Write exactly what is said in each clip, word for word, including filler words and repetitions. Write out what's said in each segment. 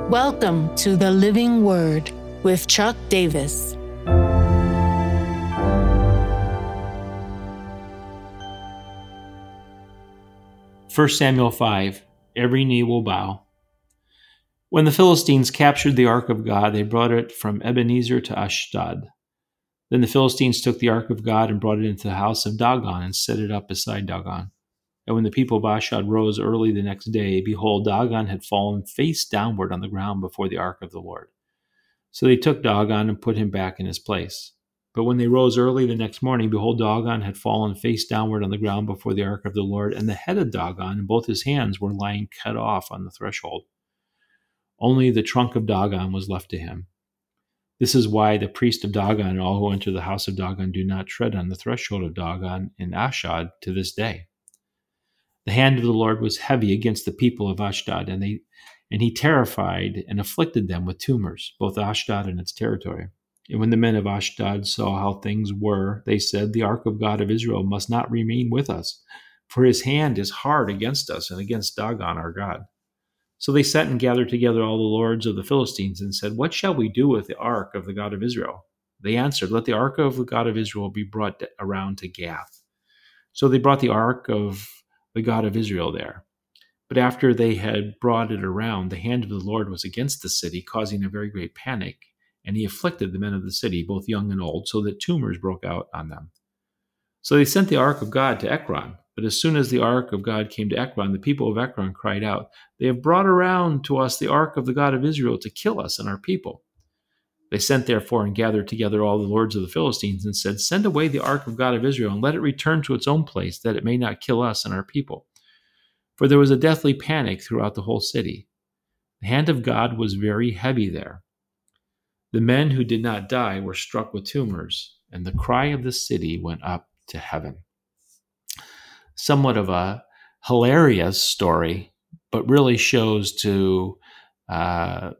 Welcome to the Living Word with Chuck Davis. First Samuel five, every knee will bow. When the Philistines captured the ark of God, they brought it from Ebenezer to Ashdod. Then the Philistines took the ark of God and brought it into the house of Dagon and set it up beside Dagon. And when the people of Ashdod rose early the next day, behold, Dagon had fallen face downward on the ground before the ark of the Lord. So they took Dagon and put him back in his place. But when they rose early the next morning, behold, Dagon had fallen face downward on the ground before the ark of the Lord, and the head of Dagon and both his hands were lying cut off on the threshold. Only the trunk of Dagon was left to him. This is why the priest of Dagon and all who enter the house of Dagon do not tread on the threshold of Dagon in Ashdod to this day. The hand of the Lord was heavy against the people of Ashdod, and they and he terrified and afflicted them with tumors, both Ashdod and its territory. And when the men of Ashdod saw how things were, they said, the ark of God of Israel must not remain with us, for his hand is hard against us and against Dagon our God. So they sent and gathered together all the lords of the Philistines and said, what shall we do with the ark of the God of Israel? They answered, let the ark of the God of Israel be brought around to Gath. So they brought the ark of the God of Israel there. But after they had brought it around, the hand of the Lord was against the city, causing a very great panic, and he afflicted the men of the city, both young and old, so that tumors broke out on them. So they sent the ark of God to Ekron. But as soon as the ark of God came to Ekron, the people of Ekron cried out, they have brought around to us the ark of the God of Israel to kill us and our people. They sent therefore and gathered together all the lords of the Philistines and said, send away the ark of God of Israel and let it return to its own place, that it may not kill us and our people. For there was a deathly panic throughout the whole city. The hand of God was very heavy there. The men who did not die were struck with tumors, and the cry of the city went up to heaven. Somewhat of a hilarious story, but really shows to uh,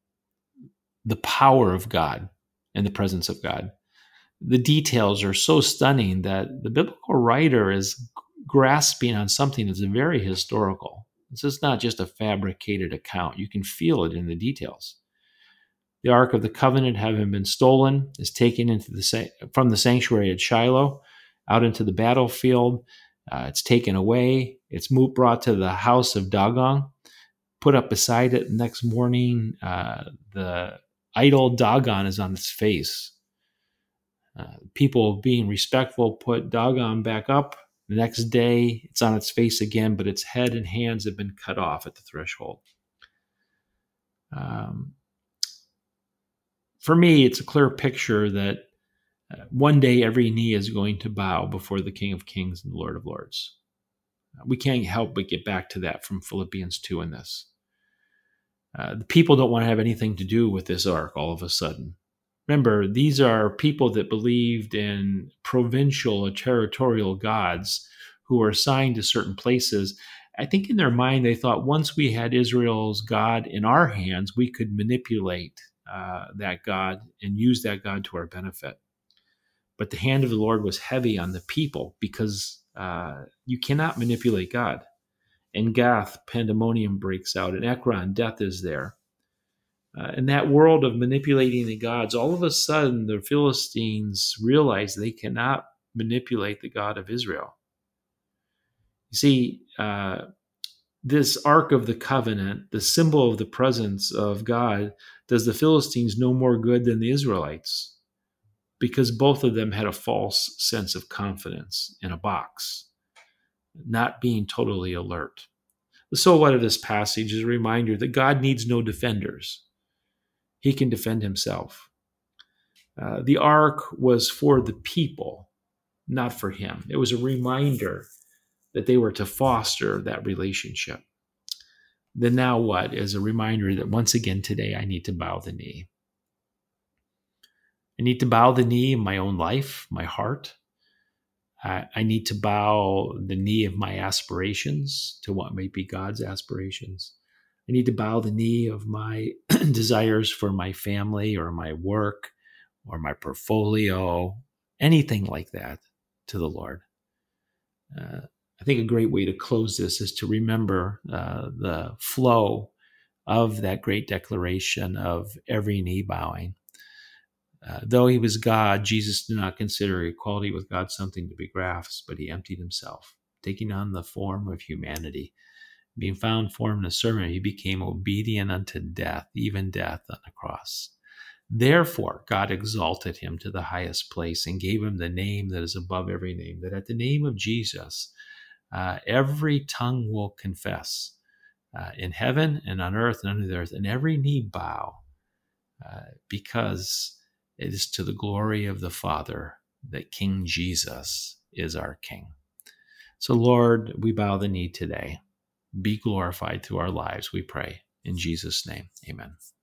the power of God and the presence of God. The details are so stunning that the biblical writer is grasping on something that's very historical. This is not just a fabricated account. You can feel it in the details. The Ark of the Covenant, having been stolen, is taken into the from the sanctuary at Shiloh out into the battlefield. Uh, it's taken away. It's moved, brought to the house of Dagon, put up beside it. Next morning, uh, the idol Dagon is on its face. Uh, people being respectful put Dagon back up. The next day, it's on its face again, but its head and hands have been cut off at the threshold. Um, for me, it's a clear picture that uh, one day every knee is going to bow before the King of Kings and the Lord of Lords. Uh, we can't help but get back to that from Philippians two in this. Uh, the people don't want to have anything to do with this ark all of a sudden. Remember, these are people that believed in provincial or territorial gods who were assigned to certain places. I think in their mind, they thought once we had Israel's God in our hands, we could manipulate uh, that God and use that God to our benefit. But the hand of the Lord was heavy on the people because uh, you cannot manipulate God. In Gath, pandemonium breaks out. In Ekron, death is there. Uh, in that world of manipulating the gods, all of a sudden the Philistines realize they cannot manipulate the God of Israel. You see, uh, this Ark of the Covenant, the symbol of the presence of God, does the Philistines no more good than the Israelites, because both of them had a false sense of confidence in a box, not being totally alert. The so what of this passage is a reminder that God needs no defenders. He can defend himself. Uh, the ark was for the people, not for him. It was a reminder that they were to foster that relationship. The now what is a reminder that once again today I need to bow the knee. I need to bow the knee in my own life, my heart. I, I need to bow the knee of my aspirations to what may be God's aspirations. I need to bow the knee of my desires for my family or my work or my portfolio, anything like that, to the Lord. Uh, I think a great way to close this is to remember uh, the flow of that great declaration of every knee bowing. Uh, though he was God, Jesus did not consider equality with God something to be grasped, but he emptied himself, taking on the form of humanity. Being found formed in a servant, he became obedient unto death, even death on the cross. Therefore, God exalted him to the highest place and gave him the name that is above every name, that at the name of Jesus, uh, every tongue will confess uh, in heaven and on earth and under the earth, and every knee bow, uh, because it is to the glory of the Father that King Jesus is our King. So, Lord, we bow the knee today. Be glorified through our lives, we pray. In Jesus' name, amen.